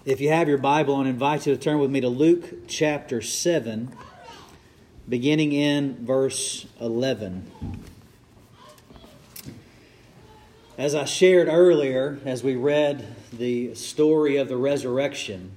If you have your Bible, I invite you to turn with me to Luke chapter 7, beginning in verse 11. As I shared earlier, as we read the story of the resurrection,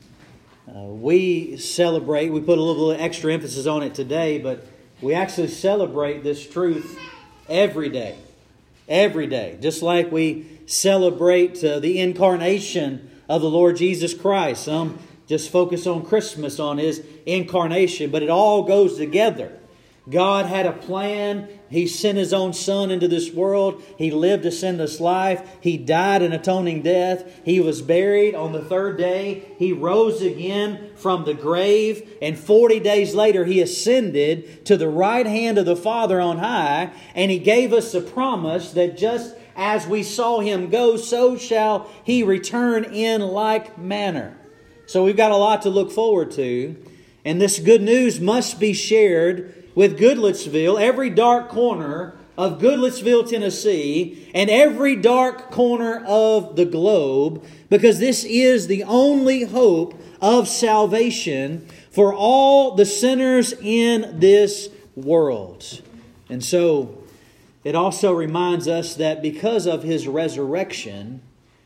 we put a little extra emphasis on it today, but we actually celebrate this truth every day. Every day. Just like we celebrate the incarnation of the Lord Jesus Christ. Some just focus on Christmas, on His incarnation, but it all goes together. God had a plan. He sent His own Son into this world. He lived to send us life. He died an atoning death. He was buried. On the third day, He rose again from the grave. And 40 days later, He ascended to the right hand of the Father on high. And He gave us the promise that just as we saw Him go, so shall He return in like manner. So we've got a lot to look forward to. And this good news must be shared with Goodlettsville, every dark corner of Goodlettsville, Tennessee, and every dark corner of the globe, because this is the only hope of salvation for all the sinners in this world. And so it also reminds us that because of His resurrection,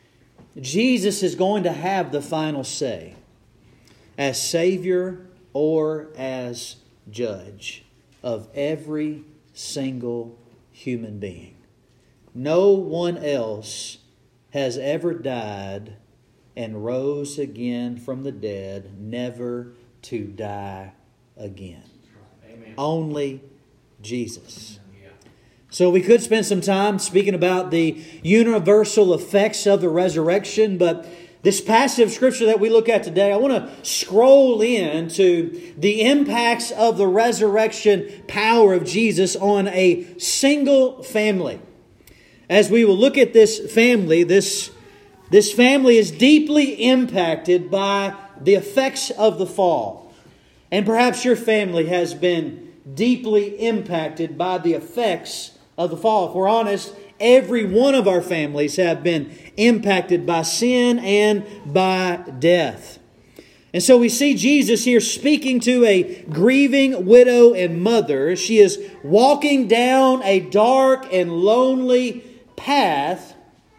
Jesus is going to have the final say as Savior or as Judge of every single human being. No one else has ever died and rose again from the dead, never to die again. Amen. Only Jesus. So we could spend some time speaking about the universal effects of the resurrection, but this passage of Scripture that we look at today, I want to scroll into the impacts of the resurrection power of Jesus on a single family. As we will look at this family, this family is deeply impacted by the effects of the fall. And perhaps your family has been deeply impacted by the effects of the fall. If we're honest, every one of our families have been impacted by sin and by death. And so we see Jesus here speaking to a grieving widow and mother. She is walking down a dark and lonely path.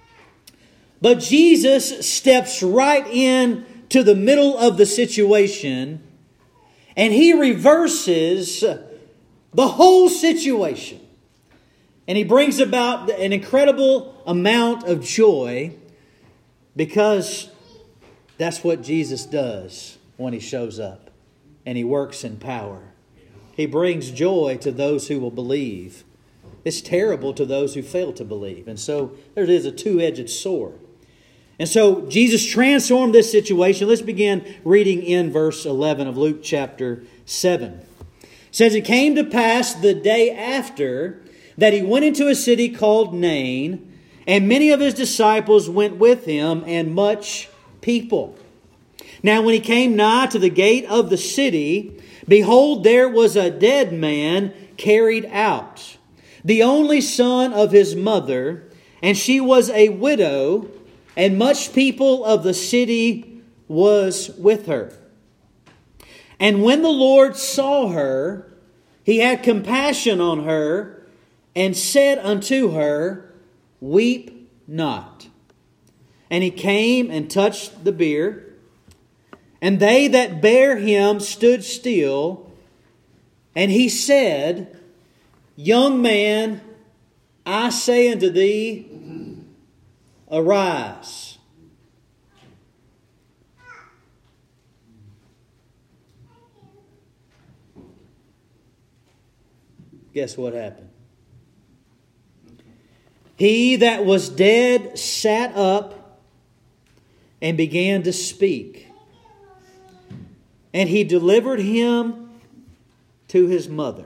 But Jesus steps right in to the middle of the situation, and He reverses the whole situation. And He brings about an incredible amount of joy, because that's what Jesus does when He shows up and He works in power. He brings joy to those who will believe. It's terrible to those who fail to believe. And so there is a two-edged sword. And so Jesus transformed this situation. Let's begin reading in verse 11 of Luke chapter 7. It says, "It came to pass the day after that He went into a city called Nain, and many of His disciples went with Him, and much people. Now when He came nigh to the gate of the city, behold, there was a dead man carried out, the only son of his mother, and she was a widow, and much people of the city was with her. And when the Lord saw her, He had compassion on her, and said unto her, Weep not. And He came and touched the bier, and they that bare Him stood still. And He said, Young man, I say unto thee, arise. Guess what happened? He that was dead sat up and began to speak. And He delivered him to his mother.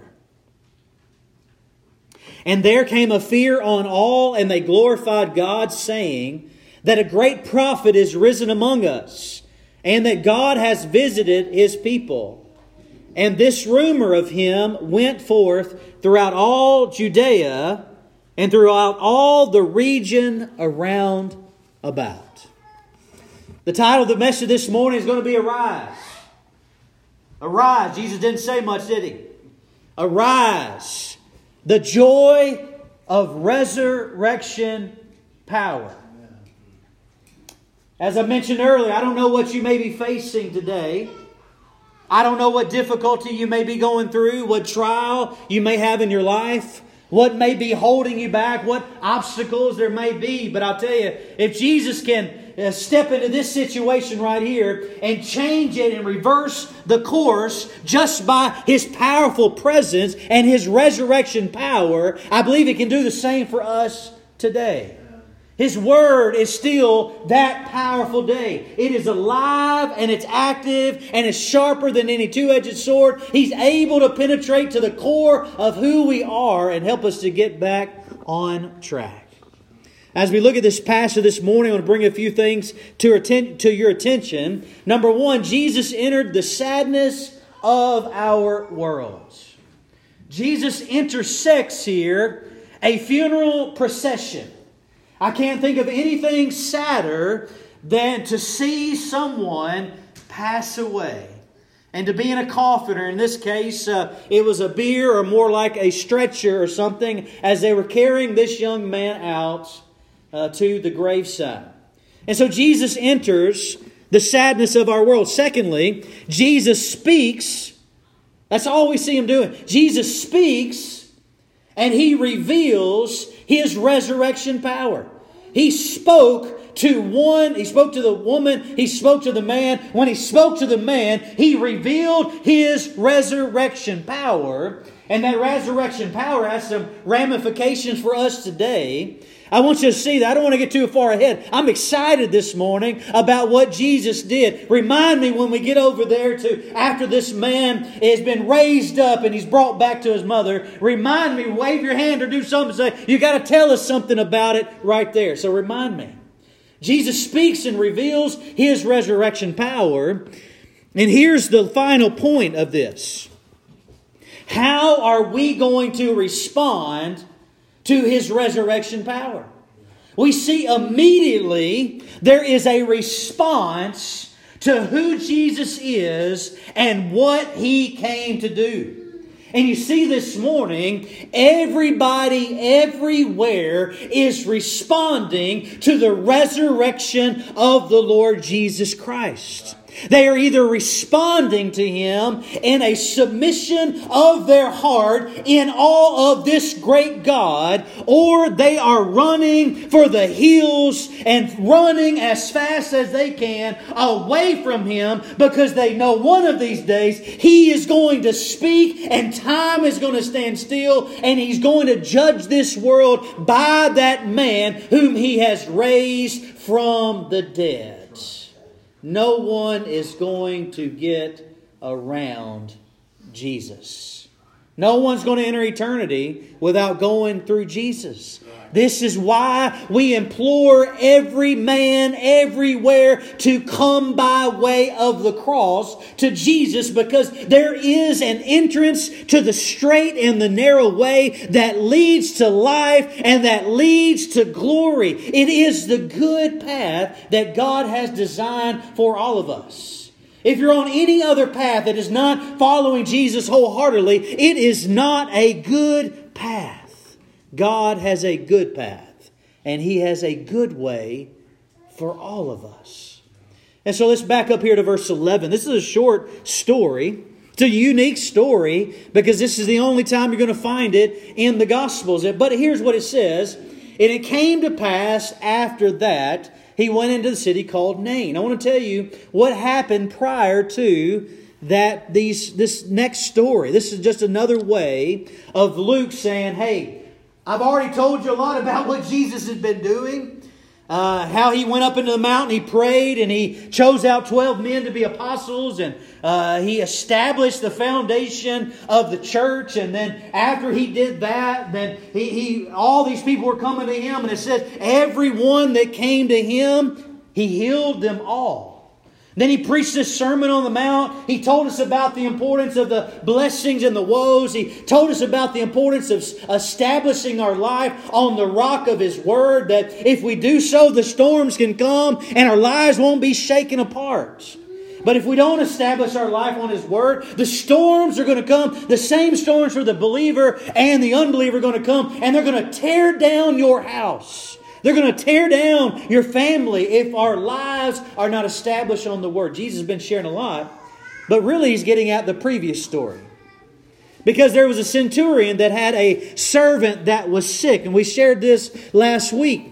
And there came a fear on all, and they glorified God, saying that a great prophet is risen among us, and that God has visited His people. And this rumor of Him went forth throughout all Judea and throughout all the region around about." The title of the message this morning is going to be Arise. Arise. Jesus didn't say much, did He? Arise. The joy of resurrection power. As I mentioned earlier, I don't know what you may be facing today. I don't know what difficulty you may be going through, what trial you may have in your life, what may be holding you back, what obstacles there may be. But I'll tell you, if Jesus can step into this situation right here and change it and reverse the course just by His powerful presence and His resurrection power, I believe He can do the same for us today. His Word is still that powerful today. It is alive and it's active and it's sharper than any two-edged sword. He's able to penetrate to the core of who we are and help us to get back on track. As we look at this passage this morning, I want to bring a few things to your attention. Number one, Jesus entered the sadness of our world. Jesus intersects here a funeral procession. I can't think of anything sadder than to see someone pass away. And to be in a coffin, or in this case, it was a bier or more like a stretcher or something, as they were carrying this young man out to the graveside. And so Jesus enters the sadness of our world. Secondly, Jesus speaks. That's all we see Him doing. Jesus speaks and He reveals His resurrection power. He spoke to one, He spoke to the woman, He spoke to the man. When He spoke to the man, He revealed His resurrection power. And that resurrection power has some ramifications for us today. I want you to see that. I don't want to get too far ahead. I'm excited this morning about what Jesus did. Remind me when we get over there to after this man has been raised up and he's brought back to his mother. Remind me, wave your hand or do something. Say, you got to tell us something about it right there. So remind me. Jesus speaks and reveals His resurrection power. And here's the final point of this. How are we going to respond to His resurrection power? We see immediately there is a response to who Jesus is and what He came to do. And you see this morning, everybody everywhere is responding to the resurrection of the Lord Jesus Christ. They are either responding to Him in a submission of their heart in awe of this great God, or they are running for the hills and running as fast as they can away from Him because they know one of these days He is going to speak and time is going to stand still and He's going to judge this world by that man whom He has raised from the dead. No one is going to get around Jesus. No one's going to enter eternity without going through Jesus. This is why we implore every man everywhere to come by way of the cross to Jesus, because there is an entrance to the straight and the narrow way that leads to life and that leads to glory. It is the good path that God has designed for all of us. If you're on any other path that is not following Jesus wholeheartedly, it is not a good path. God has a good path, and He has a good way for all of us. And so let's back up here to verse 11. This is a short story. It's a unique story because this is the only time you're going to find it in the Gospels. But here's what it says. And it came to pass after that, He went into the city called Nain. I want to tell you what happened prior to that. This next story. This is just another way of Luke saying, hey, I've already told you a lot about what Jesus has been doing. How He went up into the mountain, He prayed, and He chose out 12 men to be apostles, and He established the foundation of the church. And then after He did that, then he all these people were coming to Him, and it says everyone that came to Him, He healed them all. Then He preached this Sermon on the Mount. He told us about the importance of the blessings and the woes. He told us about the importance of establishing our life on the rock of His Word, that if we do so, the storms can come and our lives won't be shaken apart. But if we don't establish our life on His Word, the storms are going to come. The same storms for the believer and the unbeliever are going to come, and they're going to tear down your house. They're going to tear down your family if our lives are not established on the Word. Jesus has been sharing a lot, but really He's getting at the previous story. Because there was a centurion that had a servant that was sick, and we shared this last week.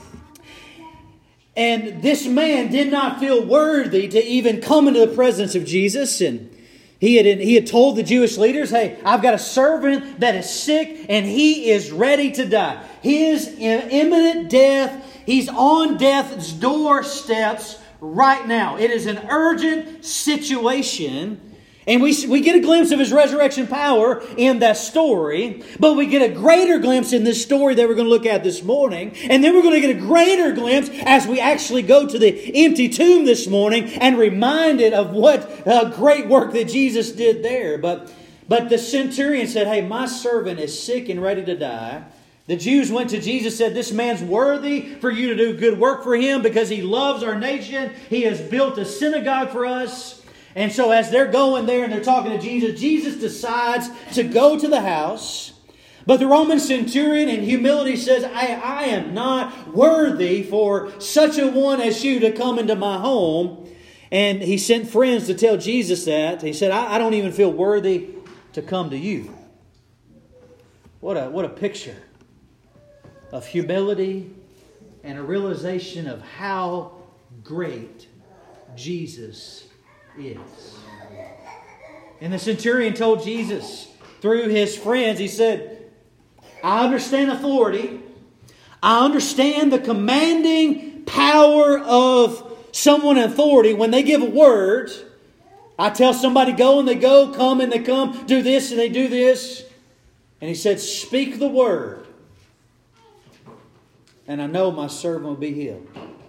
And this man did not feel worthy to even come into the presence of Jesus. And he had told the Jewish leaders, hey, I've got a servant that is sick and he is ready to die. His imminent death, he's on death's doorsteps right now. It is an urgent situation. And we get a glimpse of His resurrection power in that story. But we get a greater glimpse in this story that we're going to look at this morning. And then we're going to get a greater glimpse as we actually go to the empty tomb this morning and reminded of what great work that Jesus did there. But the centurion said, hey, my servant is sick and ready to die. The Jews went to Jesus and said, this man's worthy for you to do good work for him because he loves our nation. He has built a synagogue for us. And so as they're going there and they're talking to Jesus, Jesus decides to go to the house. But the Roman centurion in humility says, I am not worthy for such a one as you to come into my home. And he sent friends to tell Jesus that. He said, I don't even feel worthy to come to you. What a picture of humility and a realization of how great Jesus is. And the centurion told Jesus through his friends, he said, I understand authority. I understand the commanding power of someone in authority. When they give a word, I tell somebody go and they go, come and they come, do this and they do this. And he said, speak the word. And I know my servant will be healed.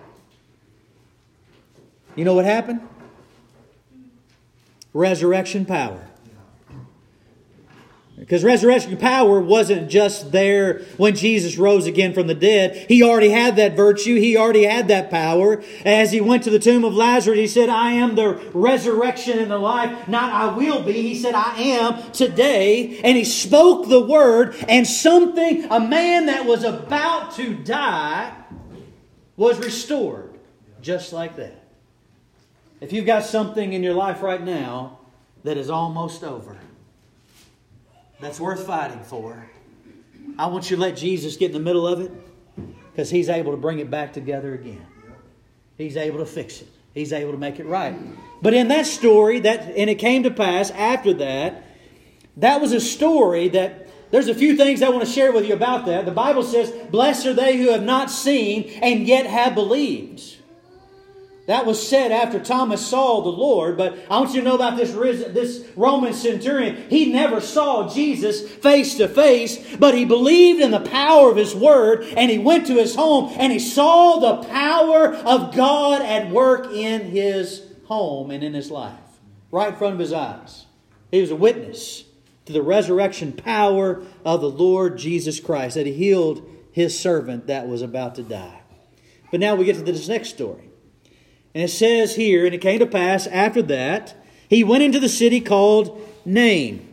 You know what happened? Resurrection power. Because resurrection power wasn't just there when Jesus rose again from the dead. He already had that virtue. He already had that power. As He went to the tomb of Lazarus, He said, I am the resurrection and the life. Not I will be. He said, I am today. And He spoke the word, and a man that was about to die was restored. Just like that. If you've got something in your life right now that is almost over, that's worth fighting for, I want you to let Jesus get in the middle of it, because He's able to bring it back together again. He's able to fix it. He's able to make it right. But in that story, and it came to pass after that, that was a story that there's a few things I want to share with you about that. The Bible says, blessed are they who have not seen and yet have believed. That was said after Thomas saw the Lord. But I want you to know about this Roman centurion. He never saw Jesus face to face, but he believed in the power of His Word, and he went to his home and he saw the power of God at work in his home and in his life, right in front of his eyes. He was a witness to the resurrection power of the Lord Jesus Christ, that He healed His servant that was about to die. But now we get to this next story. And it says here, and it came to pass after that, he went into the city called Nain.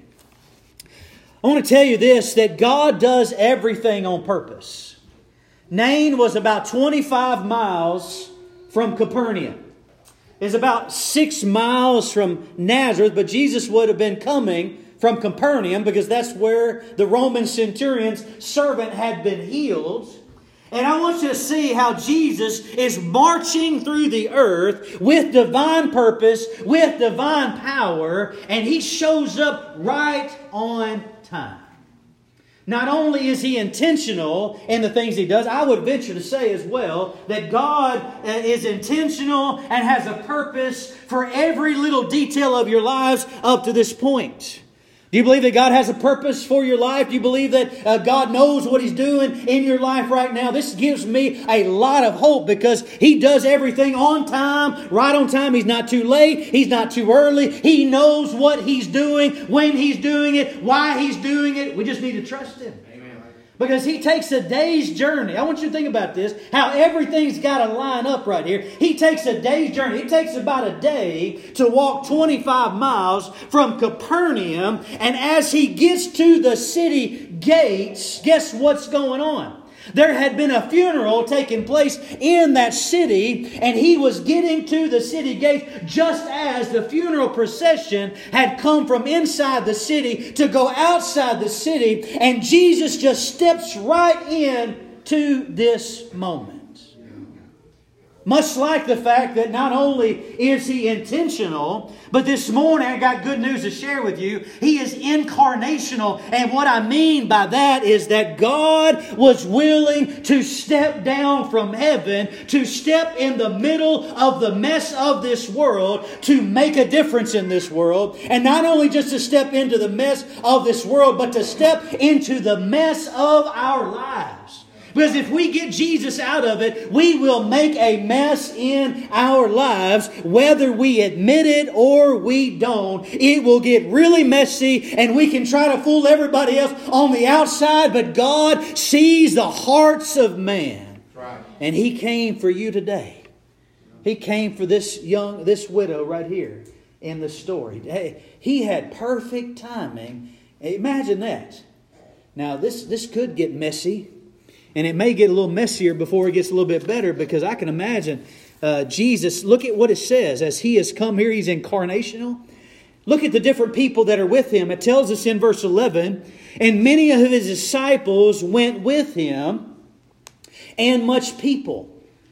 I want to tell you this, that God does everything on purpose. Nain was about 25 miles from Capernaum. It's about 6 miles from Nazareth, but Jesus would have been coming from Capernaum because that's where the Roman centurion's servant had been healed. And I want you to see how Jesus is marching through the earth with divine purpose, with divine power, and He shows up right on time. Not only is He intentional in the things He does, I would venture to say as well that God is intentional and has a purpose for every little detail of your lives up to this point. Do you believe that God has a purpose for your life? Do you believe that God knows what He's doing in your life right now? This gives me a lot of hope because He does everything on time, right on time. He's not too late. He's not too early. He knows what He's doing, when He's doing it, why He's doing it. We just need to trust Him. Because He takes a day's journey. I want you to think about this, how everything's got to line up right here. He takes a day's journey. It takes about a day to walk 25 miles from Capernaum. And as He gets to the city gates, guess what's going on? There had been a funeral taking place in that city, and He was getting to the city gates just as the funeral procession had come from inside the city to go outside the city, and Jesus just steps right in to this moment. Much like the fact that not only is He intentional, but this morning I got good news to share with you. He is incarnational. And what I mean by that is that God was willing to step down from heaven, to step in the middle of the mess of this world, to make a difference in this world. And not only just to step into the mess of this world, but to step into the mess of our lives. Because if we get Jesus out of it, we will make a mess in our lives, whether we admit it or we don't. It will get really messy, and we can try to fool everybody else on the outside, but God sees the hearts of man. Right. And He came for you today. He came for this widow right here in the story. Hey, He had perfect timing. Imagine that. Now, this could get messy. And it may get a little messier before it gets a little bit better, because I can imagine Jesus, look at what it says. As He has come here, He's incarnational. Look at the different people that are with Him. It tells us in verse 11, and many of His disciples went with Him, and much people.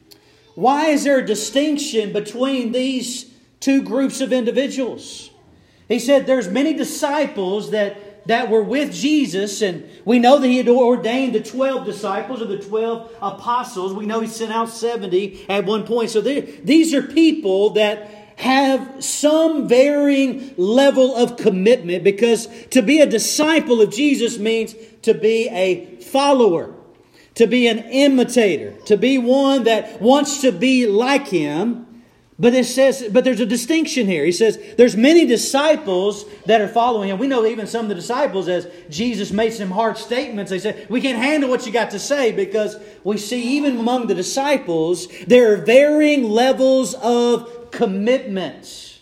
Why is there a distinction between these two groups of individuals? He said there's many disciples that were with Jesus, and we know that He had ordained the 12 disciples or the 12 apostles. We know He sent out 70 at one point. So these are people that have some varying level of commitment, because to be a disciple of Jesus means to be a follower, to be an imitator, to be one that wants to be like Him. But it says, but there's a distinction here. He says there's many disciples that are following Him. We know even some of the disciples, as Jesus made some hard statements, they said, we can't handle what you got to say, because we see even among the disciples, there are varying levels of commitment.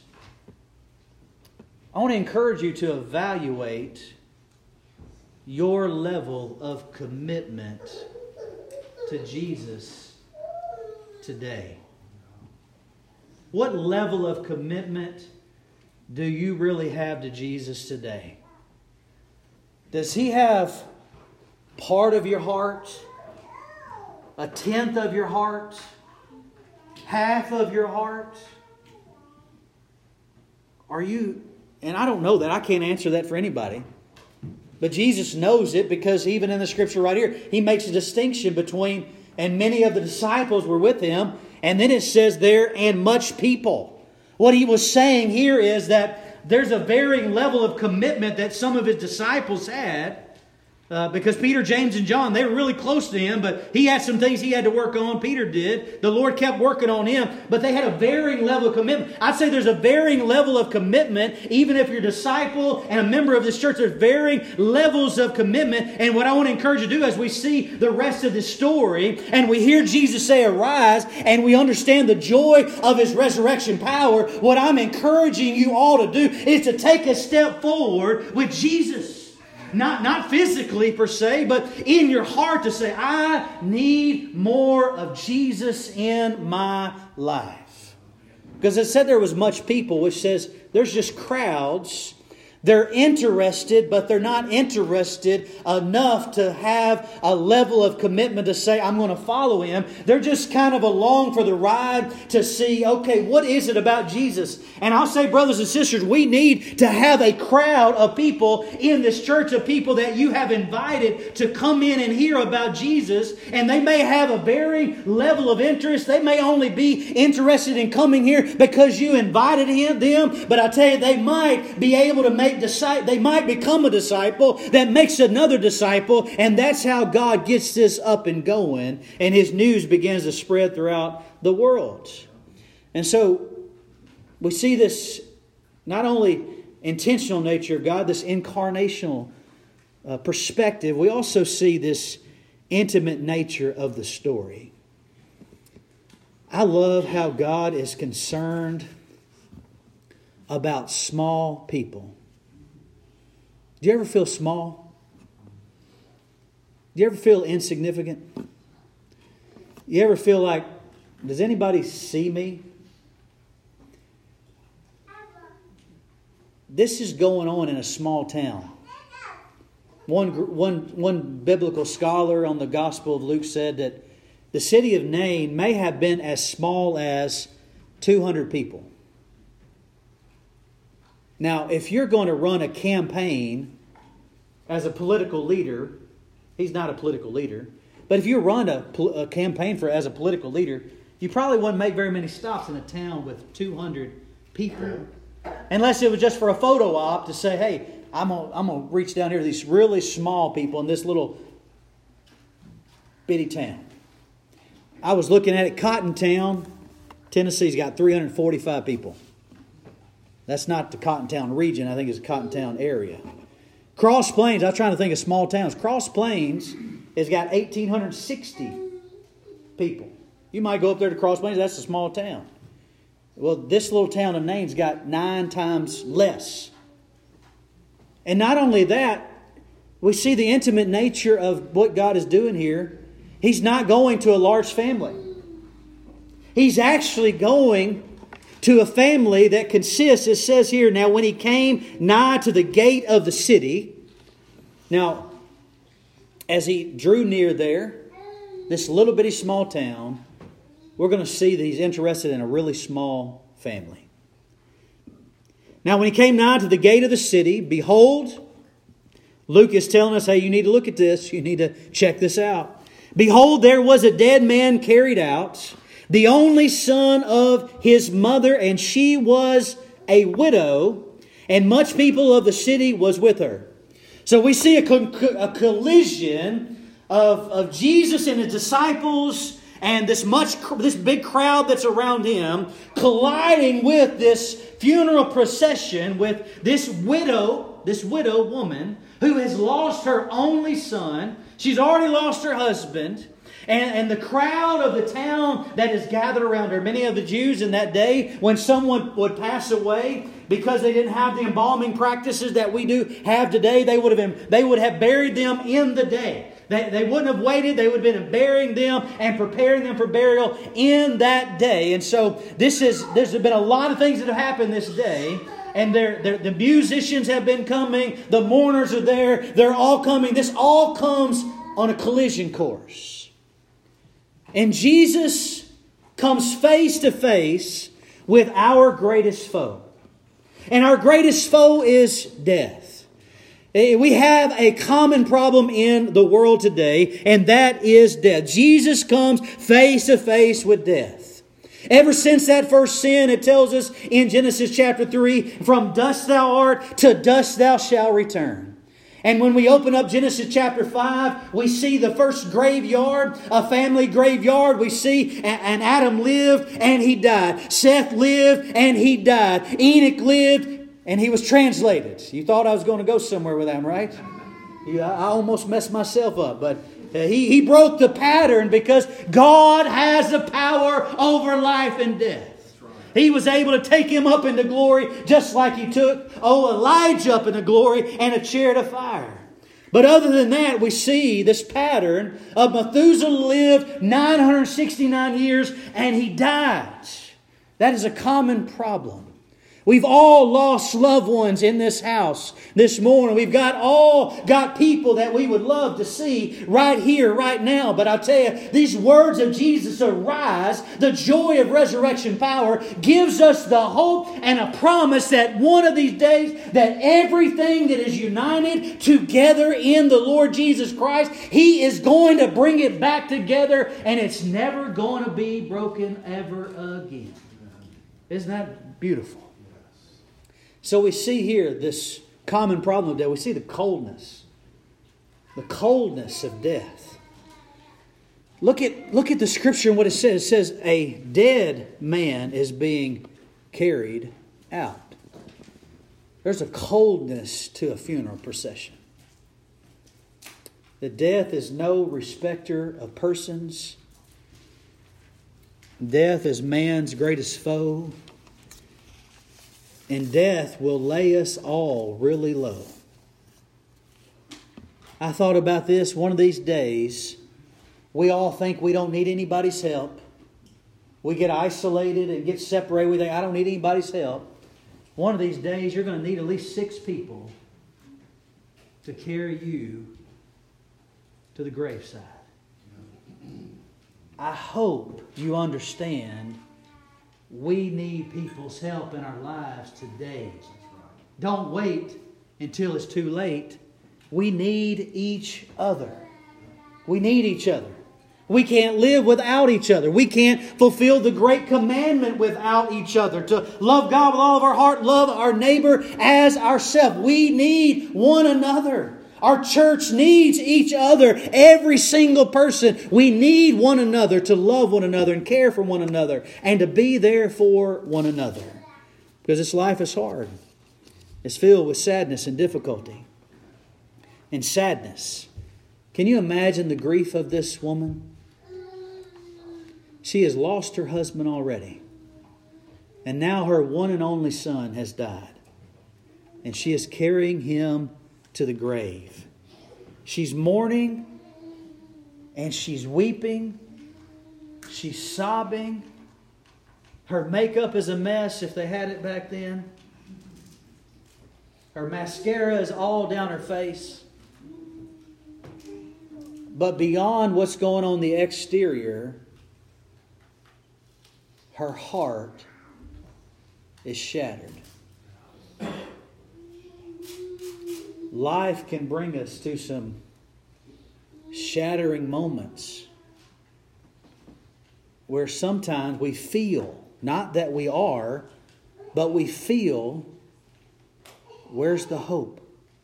I want to encourage you to evaluate your level of commitment to Jesus today. What level of commitment do you really have to Jesus today? Does He have part of your heart? A tenth of your heart? Half of your heart? Are you, and I don't know that, I can't answer that for anybody. But Jesus knows it, because even in the scripture right here, He makes a distinction between, and many of the disciples were with Him. And then it says there, and much people. What He was saying here is that there's a varying level of commitment that some of His disciples had. Because Peter, James, and John, they were really close to Him, but He had some things He had to work on. Peter did. The Lord kept working on him, but they had a varying level of commitment. I'd say there's a varying level of commitment, even if you're a disciple and a member of this church. There's varying levels of commitment. And what I want to encourage you to do, as we see the rest of this story, and we hear Jesus say, arise, and we understand the joy of His resurrection power, what I'm encouraging you all to do is to take a step forward with Jesus. Not physically per se, but in your heart, to say, I need more of Jesus in my life. Because it said there was much people, which says there's just crowds. They're interested, but they're not interested enough to have a level of commitment to say, I'm going to follow Him. They're just kind of along for the ride to see, okay, what is it about Jesus? And I'll say, brothers and sisters, we need to have a crowd of people in this church, of people that you have invited to come in and hear about Jesus. And they may have a varying level of interest. They may only be interested in coming here because you invited them. But I tell you, they might be able to make they might become a disciple that makes another disciple, and that's how God gets this up and going, and His news begins to spread throughout the world. And so we see this not only intentional nature of God, this incarnational perspective, we also see this intimate nature of the story. I love how God is concerned about small people. Do you ever feel small? Do you ever feel insignificant? You ever feel like, does anybody see me? This is going on in a small town. One biblical scholar on the Gospel of Luke said that the city of Nain may have been as small as 200 people. Now, if you're going to run a campaign as a political leader, he's not a political leader, but if you run a campaign as a political leader, you probably wouldn't make very many stops in a town with 200 people. Unless it was just for a photo op to say, hey, I'm going to reach down here to these really small people in this little bitty town. I was looking at it, Cottontown, Tennessee's got 345 people. That's not the Cottontown region. I think it's the Cottontown area. Cross Plains, I was trying to think of small towns. Cross Plains has got 1,860 people. You might go up there to Cross Plains, that's a small town. Well, this little town of Nain's got 9 times less. And not only that, we see the intimate nature of what God is doing here. He's not going to a large family. He's actually going to a family that consists, it says here, now when He came nigh to the gate of the city. Now, as He drew near there, this little bitty small town, we're going to see that He's interested in a really small family. Now, when He came nigh to the gate of the city, behold, Luke is telling us, hey, you need to look at this. You need to check this out. Behold, there was a dead man carried out, the only son of his mother, and she was a widow, and much people of the city was with her. So we see a collision of Jesus and His disciples and this big crowd that's around Him colliding with this funeral procession with this widow woman who has lost her only son. She's already lost her husband. And the crowd of the town that is gathered around her. Many of the Jews in that day, when someone would pass away, because they didn't have the embalming practices that we do have today, they would have buried them in the day. They wouldn't have waited. They would have been burying them and preparing them for burial in that day. And so there's been a lot of things that have happened this day. And the musicians have been coming. The mourners are there. They're all coming. This all comes on a collision course. And Jesus comes face to face with our greatest foe. And our greatest foe is death. We have a common problem in the world today, and that is death. Jesus comes face to face with death. Ever since that first sin, it tells us in Genesis chapter 3, from dust thou art, to dust thou shalt return. And when we open up Genesis chapter 5, we see the first graveyard, a family graveyard. We see and Adam lived and he died. Seth lived and he died. Enoch lived and he was translated. You thought I was going to go somewhere with them, right? I almost messed myself up, but he broke the pattern because God has the power over life and death. He was able to take him up into glory just like He took Elijah up into glory and a chariot of fire. But other than that, we see this pattern of Methuselah lived 969 years and he died. That is a common problem. We've all lost loved ones in this house this morning. We've all got people that we would love to see right here, right now. But I'll tell you, these words of Jesus arise, the joy of resurrection power, gives us the hope and a promise that one of these days that everything that is united together in the Lord Jesus Christ, He is going to bring it back together and it's never going to be broken ever again. Isn't that beautiful? So we see here this Common problem of death. We see the coldness of death. Look at the Scripture and what it says. It says a dead man is being carried out. There's a coldness to a funeral procession. The death is no respecter of persons. Death is man's greatest foe. And death will lay us all really low. I thought about this one of these days. We all think we don't need anybody's help. We get isolated and get separated. We think, I don't need anybody's help. One of these days, you're going to need at least 6 people to carry you to the graveside. I hope you understand we need people's help in our lives today. Don't wait until it's too late. We need each other. We need each other. We can't live without each other. We can't fulfill the great commandment without each other. To love God with all of our heart, love our neighbor as ourselves. We need one another. Our church needs each other. Every single person. We need one another to love one another and care for one another and to be there for one another. Because this life is hard. It's filled with sadness and difficulty. And sadness. Can you imagine the grief of this woman? She has lost her husband already. And now her one and only son has died. And she is carrying him to the grave. She's mourning. And she's weeping. She's sobbing. Her makeup is a mess if they had it back then. Her mascara is all down her face. But beyond what's going on the exterior, her heart is shattered. Life can bring us to some shattering moments where sometimes we feel, not that we are, but we feel, where's the hope?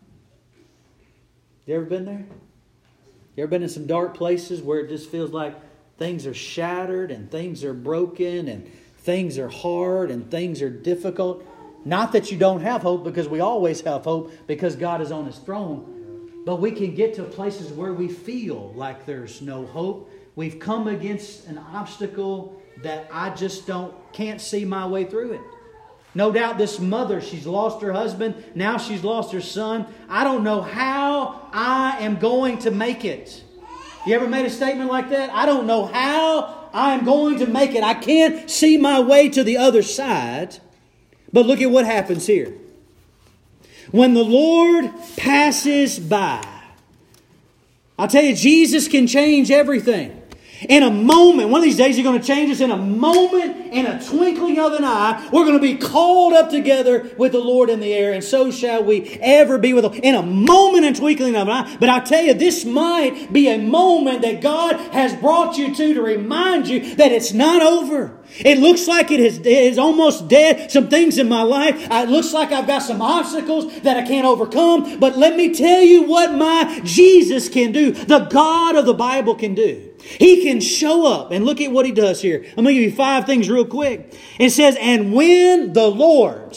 You ever been there? You ever been in some dark places where it just feels like things are shattered and things are broken and things are hard and things are difficult? Not that you don't have hope, because we always have hope because God is on His throne. But we can get to places where we feel like there's no hope. We've come against an obstacle that I just can't see my way through it. No doubt this mother, she's lost her husband. Now she's lost her son. I don't know how I am going to make it. You ever made a statement like that? I don't know how I am going to make it. I can't see my way to the other side. But look at what happens here. When the Lord passes by, I'll tell you, Jesus can change everything. In a moment, one of these days He's going to change us in a moment, in a twinkling of an eye. We're going to be called up together with the Lord in the air, and so shall we ever be with Him. In a moment and twinkling of an eye. But I tell you, this might be a moment that God has brought you to remind you that it's not over. It looks like it is almost dead. Some things in my life, it looks like I've got some obstacles that I can't overcome. But let me tell you what my Jesus can do. The God of the Bible can do. He can show up. And look at what He does here. I'm going to give you 5 things real quick. It says, and when the Lord,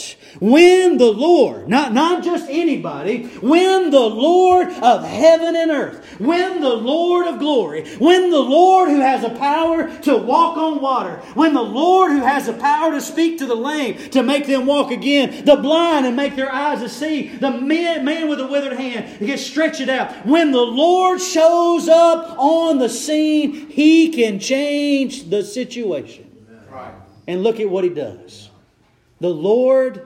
not just anybody, when the Lord of heaven and earth, when the Lord of glory, when the Lord who has the power to walk on water, when the Lord who has the power to speak to the lame, to make them walk again, the blind and make their eyes to see, the man with a withered hand to get stretched out. When the Lord shows up on the scene, He can change the situation. Right. And look at what He does. The Lord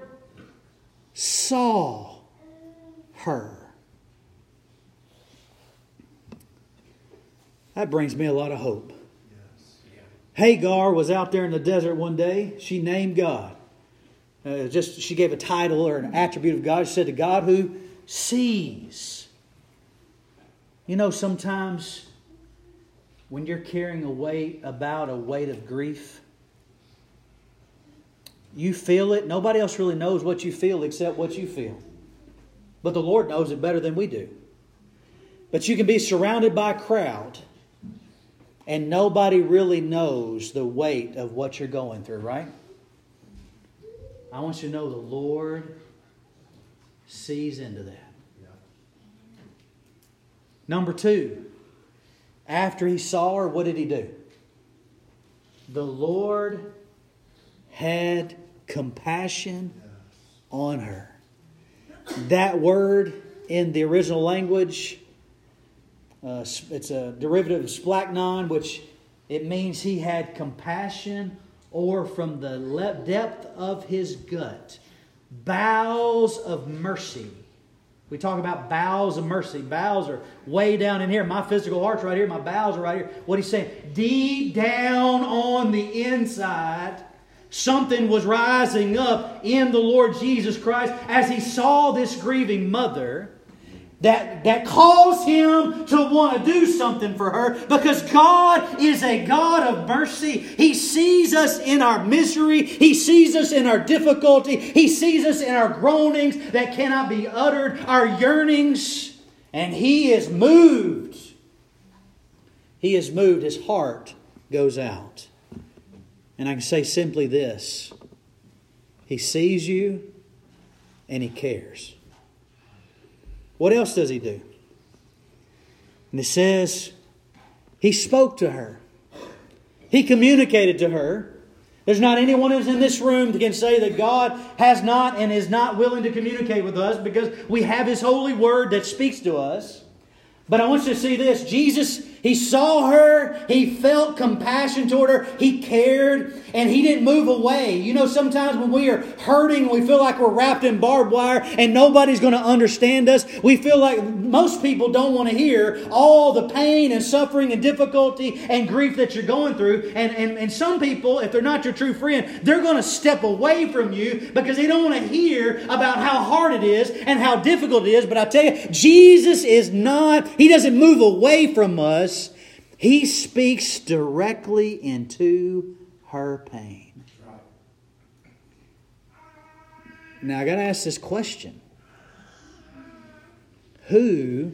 saw her. That brings me a lot of hope. Hagar was out there in the desert one day. She named God. She gave a title or an attribute of God. She said, to God who sees. You know, sometimes when you're carrying a weight of grief, you feel it. Nobody else really knows what you feel except what you feel. but the Lord knows it better than we do. But you can be surrounded by a crowd and nobody really knows the weight of what you're going through, right? I want you to know the Lord sees into that. Number 2, after he saw her, what did he do? The Lord had compassion on her. That word in the original language, it's a derivative of splachnon, which it means he had compassion, or from the depth of his gut, bowels of mercy. We talk about bowels of mercy. Bowels are way down in here. My physical heart's right here. My bowels are right here. What he's saying, deep down on the inside, something was rising up in the Lord Jesus Christ as he saw this grieving mother that caused him to want to do something for her, because God is a God of mercy. He sees us in our misery. He sees us in our difficulty. He sees us in our groanings that cannot be uttered, our yearnings, and He is moved. He is moved. His heart goes out. And I can say simply this: He sees you and He cares. What else does He do? And it says, He spoke to her. He communicated to her. There's not anyone who's in this room that can say that God has not and is not willing to communicate with us, because we have His holy word that speaks to us. But I want you to see this. Jesus, He saw her. He felt compassion toward her. He cared. And He didn't move away. You know, sometimes when we are hurting, we feel like we're wrapped in barbed wire and nobody's going to understand us. We feel like most people don't want to hear all the pain and suffering and difficulty and grief that you're going through. And some people, if they're not your true friend, they're going to step away from you because they don't want to hear about how hard it is and how difficult it is. But I tell you, Jesus is not... He doesn't move away from us. He speaks directly into her pain. Now I got to ask this question. Who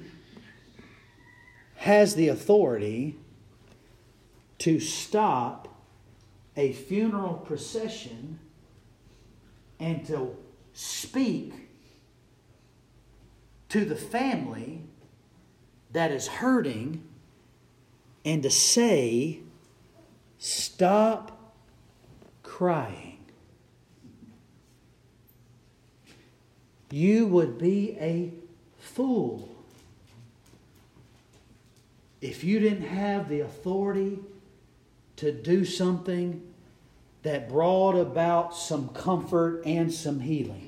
has the authority to stop a funeral procession and to speak to the family that is hurting and to say, stop crying? You would be a fool if you didn't have the authority to do something that brought about some comfort and some healing.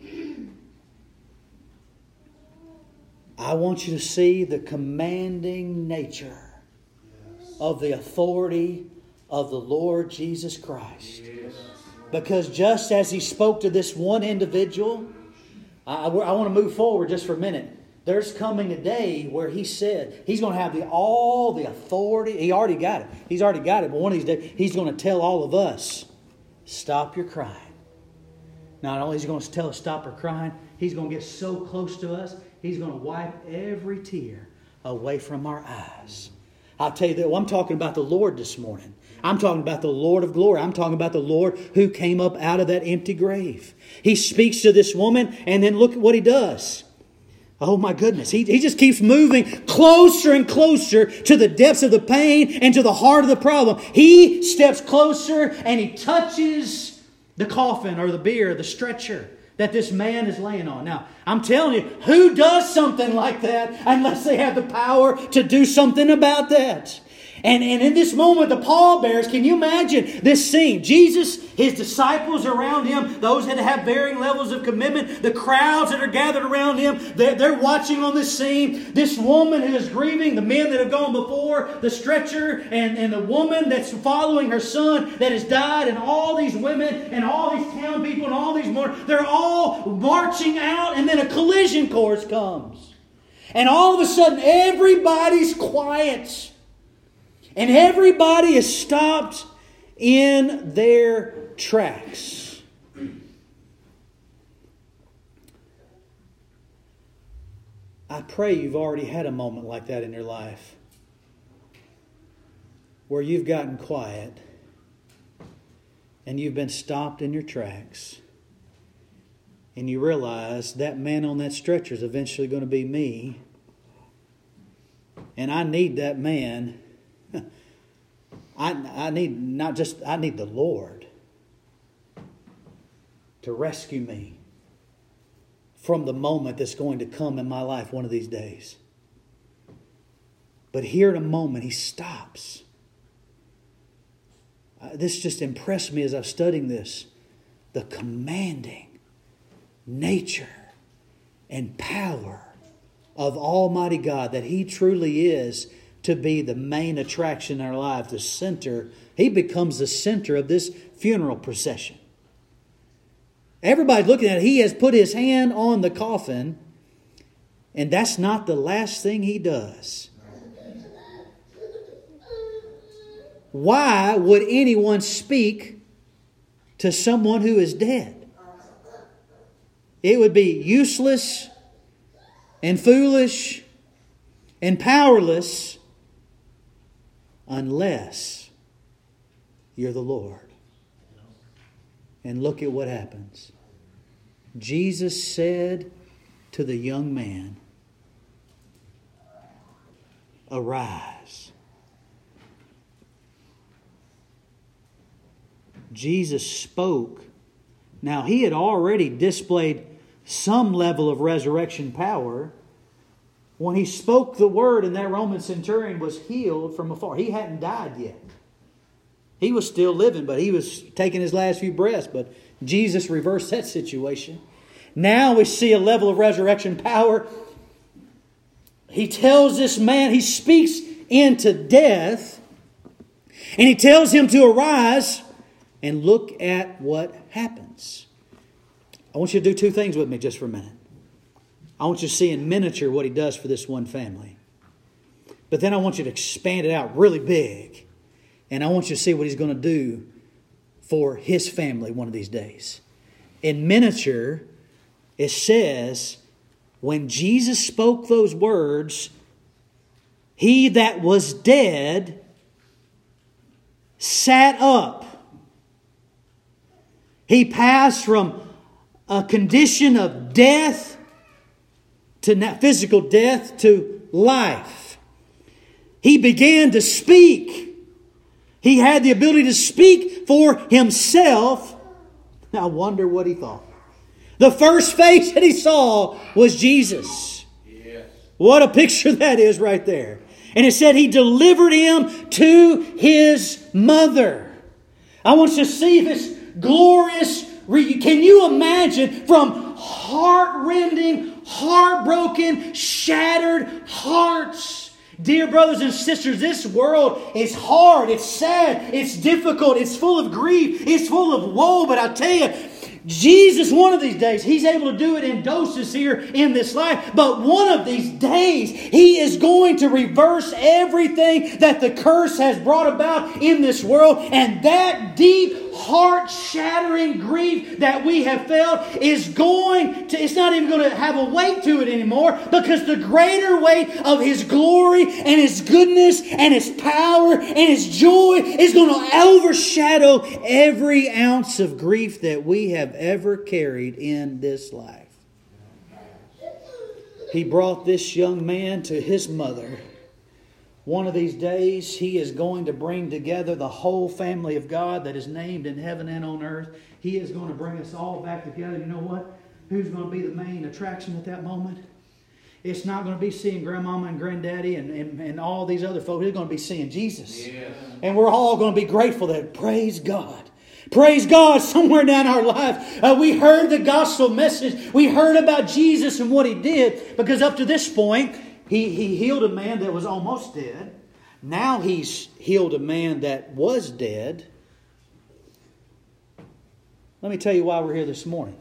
I want you to see the commanding nature of the authority of the Lord Jesus Christ. Because just as He spoke to this one individual, I want to move forward just for a minute. There's coming a day where He said He's going to have all the authority. He already got it. He's already got it. But one of these days, He's going to tell all of us, stop your crying. Not only is He going to tell us stop our crying, He's going to get so close to us, He's going to wipe every tear away from our eyes. I'll tell you that. Well, I'm talking about the Lord this morning. I'm talking about the Lord of glory. I'm talking about the Lord who came up out of that empty grave. He speaks to this woman, and then look at what He does. Oh my goodness. He just keeps moving closer and closer to the depths of the pain and to the heart of the problem. He steps closer and He touches the coffin or the bier, the stretcher that this man is laying on. Now, I'm telling you, who does something like that unless they have the power to do something about that? And in this moment, the pallbearers, can you imagine this scene? Jesus, His disciples around Him, those that have varying levels of commitment, the crowds that are gathered around Him, they're watching on this scene. This woman who is grieving, the men that have gone before, the stretcher, and the woman that's following her son that has died, and all these women, and all these town people, and all these more, they're all marching out, and then a collision course comes. And all of a sudden, everybody's quiet. And everybody is stopped in their tracks. I pray you've already had a moment like that in your life where you've gotten quiet and you've been stopped in your tracks and you realize that man on that stretcher is eventually going to be me, and I need that man. I need the Lord to rescue me from the moment that's going to come in my life one of these days. But here in a moment, He stops. This just impressed me as I was studying this. The commanding nature and power of Almighty God, that He truly is to be the main attraction in our life, the center. He becomes the center of this funeral procession. Everybody's looking at it. He has put His hand on the coffin, and that's not the last thing He does. Why would anyone speak to someone who is dead? It would be useless and foolish and powerless unless you're the Lord. And look at what happens. Jesus said to the young man, "Arise." Jesus spoke. Now, He had already displayed some level of resurrection power when He spoke the word and that Roman centurion was healed from afar. He hadn't died yet. He was still living, but he was taking his last few breaths. But Jesus reversed that situation. Now we see a level of resurrection power. He tells this man, He speaks into death, and He tells him to arise. And look at what happens. I want you to do two things with me just for a minute. I want you to see in miniature what He does for this one family. But then I want you to expand it out really big. And I want you to see what He's going to do for His family one of these days. In miniature, it says, when Jesus spoke those words, he that was dead sat up. He passed from a condition of death to physical death to life. He began to speak. He had the ability to speak for himself. I wonder what he thought. The first face that he saw was Jesus. Yes. What a picture that is right there. And it said He delivered him to his mother. I want you to see this glorious. Can you imagine from heart-rending, heartbroken, shattered hearts? Dear brothers and sisters, this world is hard, it's sad, it's difficult, it's full of grief, it's full of woe. But I tell you, Jesus, one of these days, He's able to do it in doses here in this life. But one of these days, He is going to reverse everything that the curse has brought about in this world. And that deep, heart-shattering grief that we have felt is going to, it's not even going to have a weight to it anymore, because the greater weight of His glory and His goodness and His power and His joy is going to overshadow every ounce of grief that we have ever carried in this life. He brought this young man to his mother. One of these days, He is going to bring together the whole family of God that is named in heaven and on earth. He is going to bring us all back together. You know what? Who's going to be the main attraction at that moment? It's not going to be seeing grandmama and granddaddy and all these other folks. It's going to be seeing Jesus. Yes. And we're all going to be grateful that, praise God. Praise God, somewhere down our life, we heard the gospel message. We heard about Jesus and what He did. Because up to this point, He healed a man that was almost dead. Now He's healed a man that was dead. Let me tell you why we're here this morning.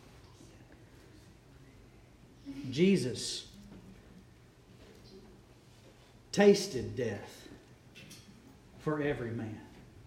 Jesus tasted death for every man.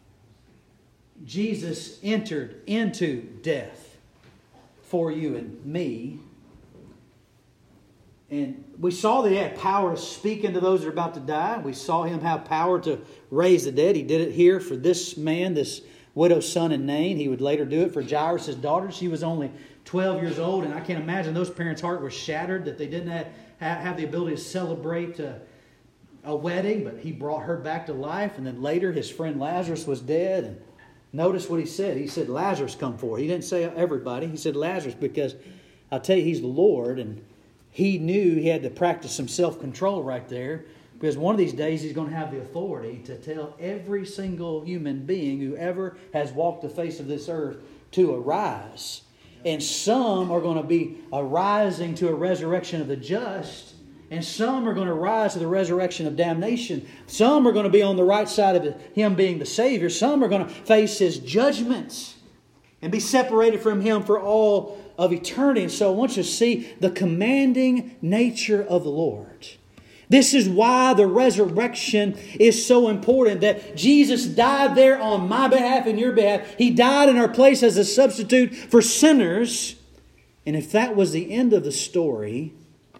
Jesus entered into death for you and me. And we saw that He had power to speak into those that are about to die. We saw Him have power to raise the dead. He did it here for this man, this widow's son in Nain. He would later do it for Jairus' daughter. She was only 12 years old, and I can't imagine those parents' heart was shattered that they didn't have the ability to celebrate a wedding, but He brought her back to life. And then later his friend Lazarus was dead. And notice what He said. He said, Lazarus, come forth. He didn't say everybody. He said Lazarus, because I'll tell you, He's the Lord, and He knew He had to practice some self-control right there, because one of these days He's going to have the authority to tell every single human being who ever has walked the face of this earth to arise. And some are going to be arising to a resurrection of the just, and some are going to rise to the resurrection of damnation. Some are going to be on the right side of Him being the Savior. Some are going to face His judgments and be separated from Him for all of eternity. And so I want you to see the commanding nature of the Lord. This is why the resurrection is so important, that Jesus died there on my behalf and your behalf. He died in our place as a substitute for sinners. And if that was the end of the story,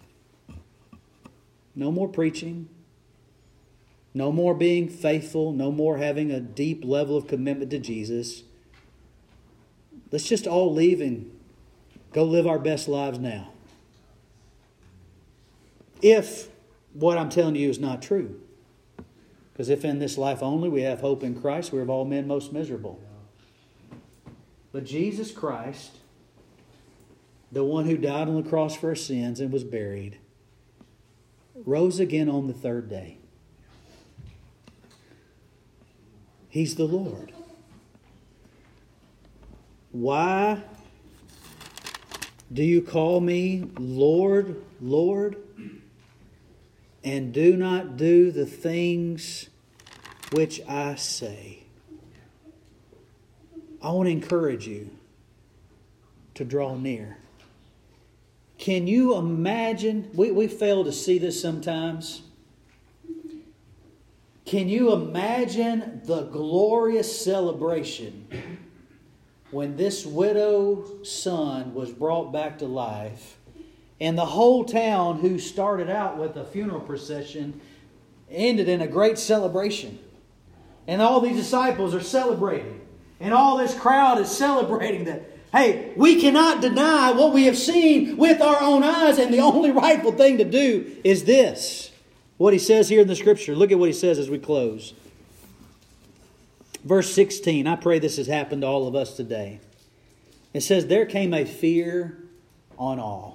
no more preaching, no more being faithful, no more having a deep level of commitment to Jesus. Let's just all leave and go live our best lives now. If what I'm telling you is not true. Because if in this life only we have hope in Christ, we're of all men most miserable. But Jesus Christ, the one who died on the cross for our sins and was buried, rose again on the third day. He's the Lord. Why do you call me Lord, Lord, and do not do the things which I say? I want to encourage you to draw near. Can you imagine? We fail to see this sometimes. Can you imagine the glorious celebration when this widow's son was brought back to life, and the whole town, who started out with a funeral procession, ended in a great celebration? And all these disciples are celebrating. And all this crowd is celebrating that, hey, we cannot deny what we have seen with our own eyes, and the only rightful thing to do is this. What He says here in the Scripture. Look at what He says as we close. Verse 16. I pray this has happened to all of us today. It says, there came a fear on all.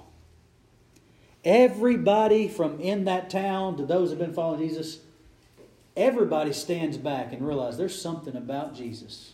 Everybody from in that town to those who have been following Jesus, everybody stands back and realizes there's something about Jesus.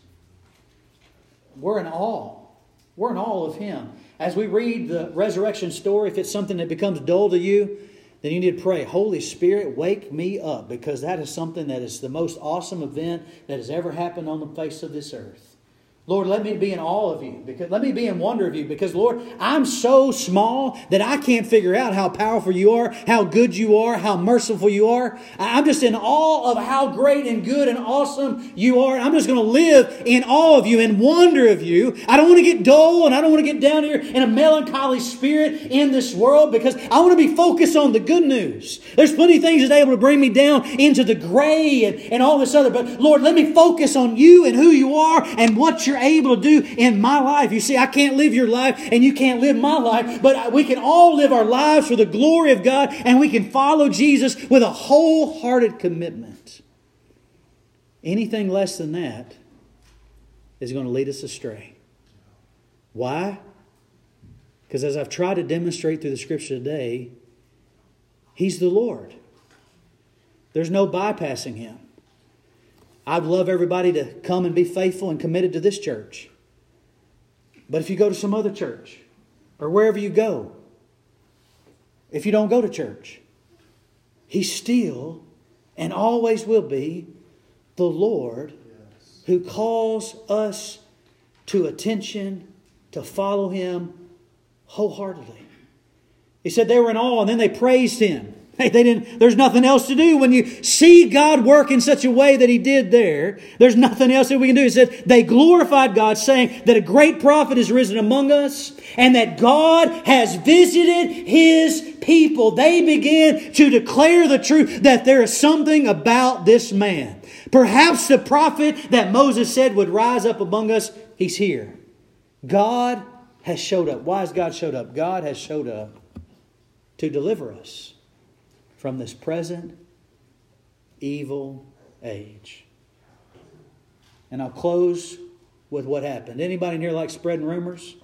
We're in awe. We're in awe of Him. As we read the resurrection story, if it's something that becomes dull to you, then you need to pray, Holy Spirit, wake me up, because that is something that is the most awesome event that has ever happened on the face of this earth. Lord, let me be in awe of You. Let me be in wonder of You. Because, Lord, I'm so small that I can't figure out how powerful You are, how good You are, how merciful You are. I'm just in awe of how great and good and awesome You are. I'm just going to live in awe of You and wonder of You. I don't want to get dull, and I don't want to get down here in a melancholy spirit in this world, because I want to be focused on the good news. There's plenty of things that's able to bring me down into the gray and all this other. But, Lord, let me focus on You and who You are and what You're able to do in my life. You see, I can't live your life and you can't live my life, but we can all live our lives for the glory of God, and we can follow Jesus with a wholehearted commitment. Anything less than that is going to lead us astray. Why? Because as I've tried to demonstrate through the Scripture today, He's the Lord. There's no bypassing Him. I'd love everybody to come and be faithful and committed to this church. But if you go to some other church, or wherever you go, if you don't go to church, He's still and always will be the Lord who calls us to attention, to follow Him wholeheartedly. He said they were in awe, and then they praised Him. Hey, there's nothing else to do. When you see God work in such a way that He did there, there's nothing else that we can do. It said they glorified God, saying that a great prophet is risen among us and that God has visited His people. They began to declare the truth that there is something about this man. Perhaps the prophet that Moses said would rise up among us, he's here. God has showed up. Why has God showed up? God has showed up to deliver us from this present evil age. And I'll close with what happened. Anybody in here like spreading rumors?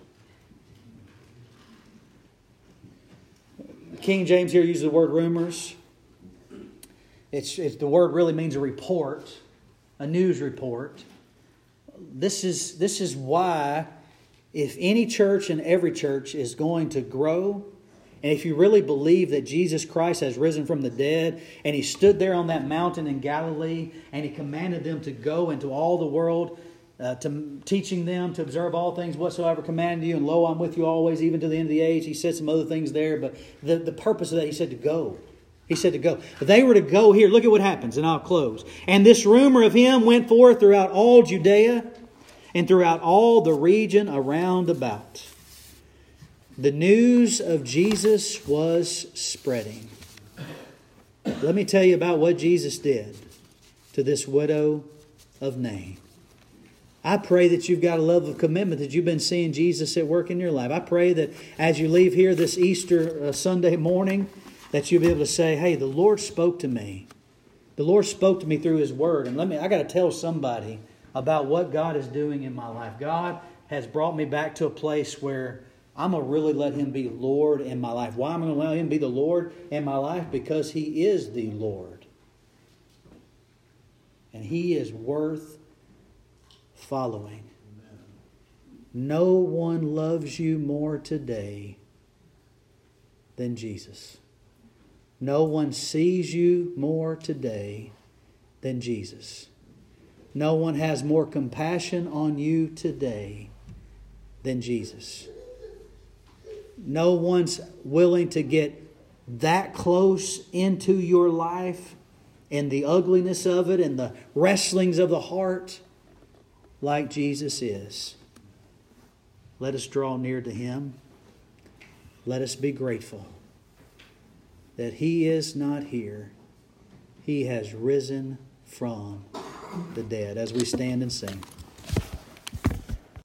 King James here uses the word rumors. It's the word really means a report, a news report. This is why, if any church and every church is going to grow, and if you really believe that Jesus Christ has risen from the dead, and He stood there on that mountain in Galilee, and He commanded them to go into all the world, teaching them to observe all things whatsoever commanded you, and lo, I'm with you always, even to the end of the age. He said some other things there, but the purpose of that, He said to go. He said to go. But they were to go here. Look at what happens, and I'll close. And this rumor of Him went forth throughout all Judea and throughout all the region around about. The news of Jesus was spreading. Let me tell you about what Jesus did to this widow of Nain. I pray that you've got a level of commitment, that you've been seeing Jesus at work in your life. I pray that as you leave here this Easter Sunday morning, that you'll be able to say, hey, the Lord spoke to me. The Lord spoke to me through His Word. And I got to tell somebody about what God is doing in my life. God has brought me back to a place where I'm going to really let Him be Lord in my life. Why am I going to allow Him be the Lord in my life? Because He is the Lord. And He is worth following. Amen. No one loves you more today than Jesus. No one sees you more today than Jesus. No one has more compassion on you today than Jesus. No one's willing to get that close into your life and the ugliness of it and the wrestlings of the heart like Jesus is. Let us draw near to Him. Let us be grateful that He is not here. He has risen from the dead. As we stand and sing.